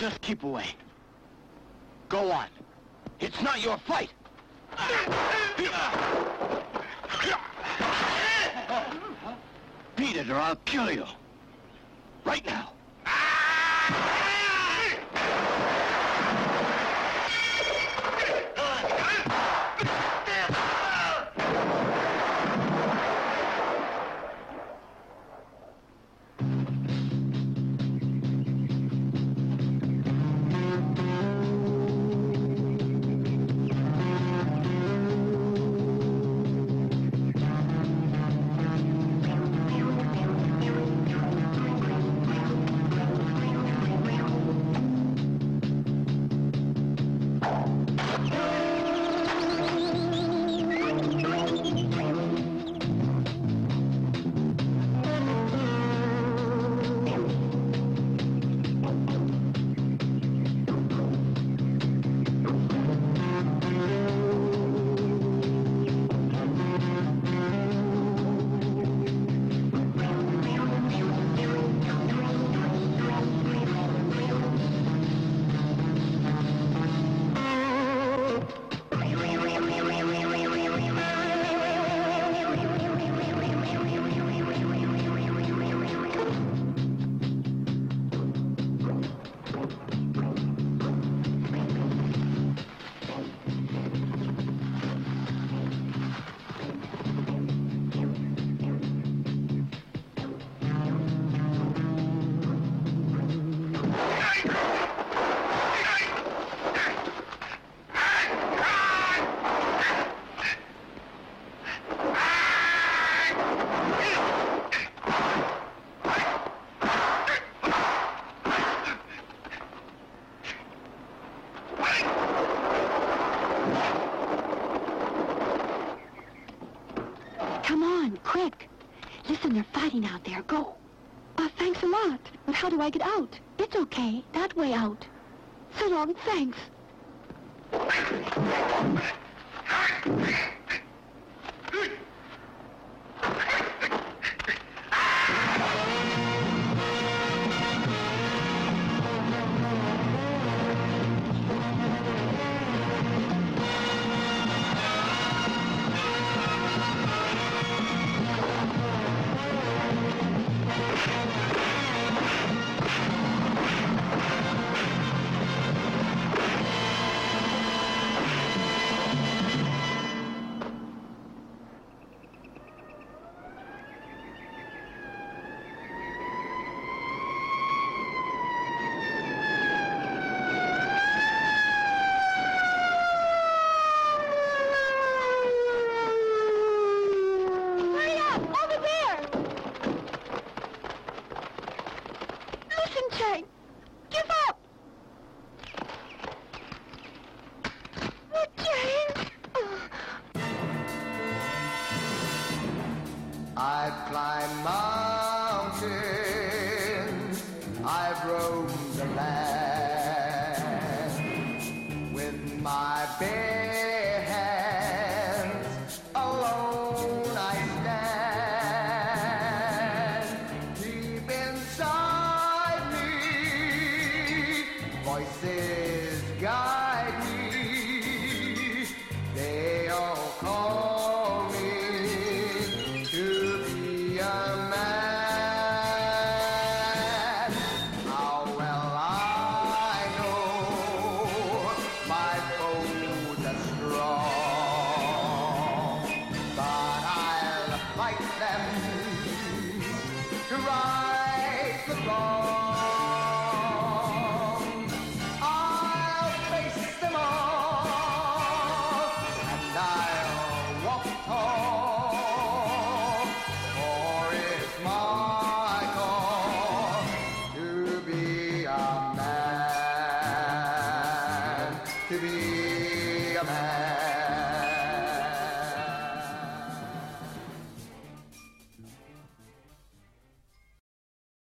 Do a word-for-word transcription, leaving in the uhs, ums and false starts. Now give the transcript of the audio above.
Just keep away. Go on. It's not your fight. Beat it or I'll kill you. Right now. Come on, quick. Listen, they're fighting out there. Go. Uh, thanks a lot. But how do I get out? It's okay. That way out. So long, thanks. I've climbed mountains, I've roamed the land with my bare hands, alone I stand. Deep inside me, voices guide me, they all call me to be a man. How well I know my foes are strong, but I'll fight them to right the wrong. I'll face them all, and I'll walk tall, for it's my call to be a man, to be a man.